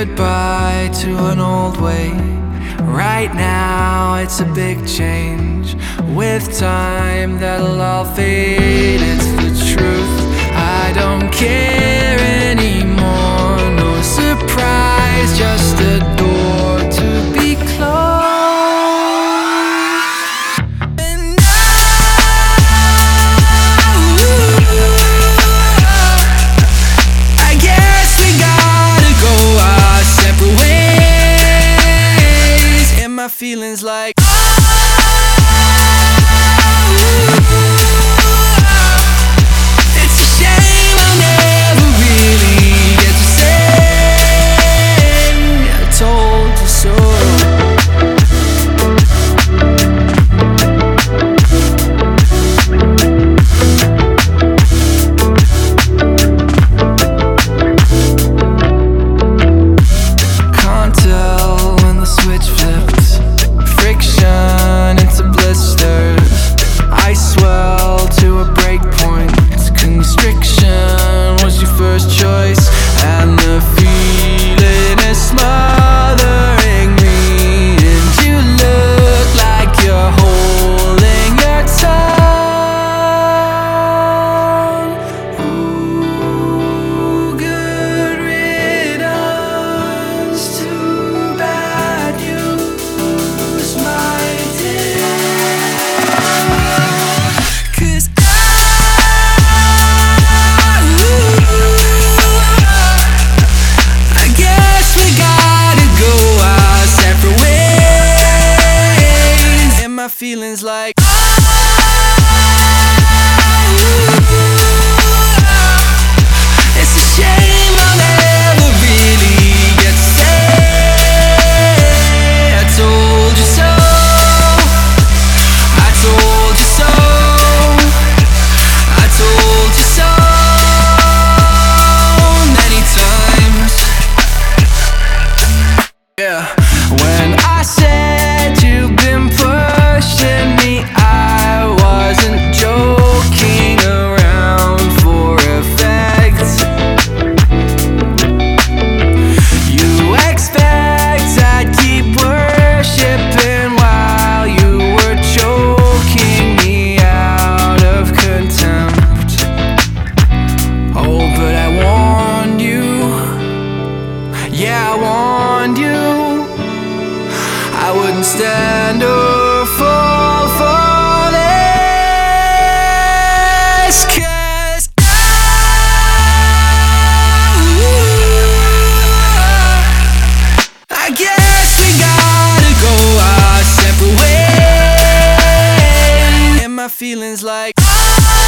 goodbye to an old way. Right now it's a big change. With time that'll all fade. It's the truth, I don't care anymore. No surprise, just a door to be closed. And I guess we gotta go our separate ways. And my feelings like it's a shame I'll never really get to say I told you so. Can't tell when the switch flipped. Friction into blisters. I swell to a break point. Constriction was your first choice, and the feeling is smothering me. And you look like you're holding your tongue. Ooh, good riddance. Too bad you lose my day. 'Cause I guess we gotta go our separate ways. And my feelings like it's a shame I'll never really get to say I told you so. I told you so. I told you so many times. Yeah. When I said you've been pushing me, I wasn't joking around for effect. You expect I'd keep worshiping while you were choking me out of contempt. Oh, but I warned you. Yeah, I warned you. I wouldn't stand or fall for this. 'Cause I guess we gotta go our separate ways. And my feelings like